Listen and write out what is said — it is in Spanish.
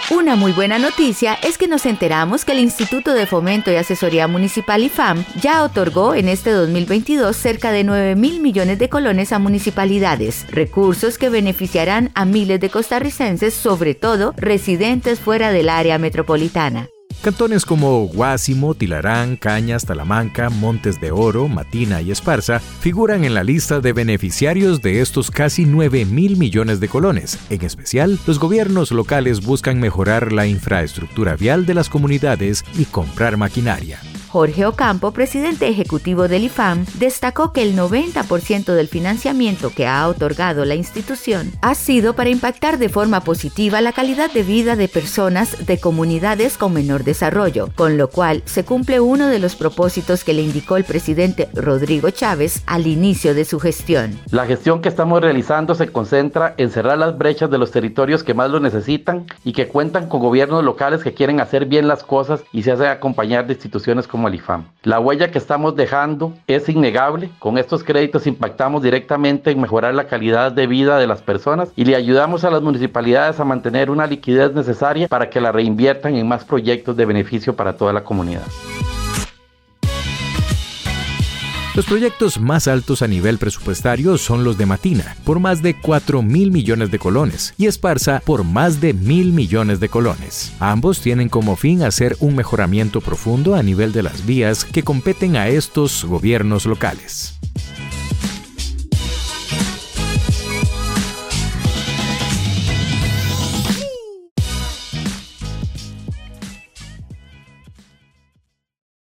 Una muy buena noticia es que nos enteramos que el Instituto de Fomento y Asesoría Municipal IFAM ya otorgó en este 2022 cerca de 9.000 millones de colones a municipalidades, recursos que beneficiarán a miles de costarricenses, sobre todo residentes fuera del área metropolitana. Cantones como Guásimo, Tilarán, Cañas, Talamanca, Montes de Oro, Matina y Esparza figuran en la lista de beneficiarios de estos casi 9.000 millones de colones. En especial, los gobiernos locales buscan mejorar la infraestructura vial de las comunidades y comprar maquinaria. Jorge Ocampo, presidente ejecutivo del IFAM, destacó que el 90% del financiamiento que ha otorgado la institución ha sido para impactar de forma positiva la calidad de vida de personas de comunidades con menor desarrollo, con lo cual se cumple uno de los propósitos que le indicó el presidente Rodrigo Chávez al inicio de su gestión. La gestión que estamos realizando se concentra en cerrar las brechas de los territorios que más lo necesitan y que cuentan con gobiernos locales que quieren hacer bien las cosas y se hacen acompañar de instituciones como el IFAM. La huella que estamos dejando es innegable. Con estos créditos impactamos directamente en mejorar la calidad de vida de las personas y le ayudamos a las municipalidades a mantener una liquidez necesaria para que la reinviertan en más proyectos de beneficio para toda la comunidad. Los proyectos más altos a nivel presupuestario son los de Matina, por más de 4.000 millones de colones, y Esparza, por más de 1.000 millones de colones. Ambos tienen como fin hacer un mejoramiento profundo a nivel de las vías que competen a estos gobiernos locales.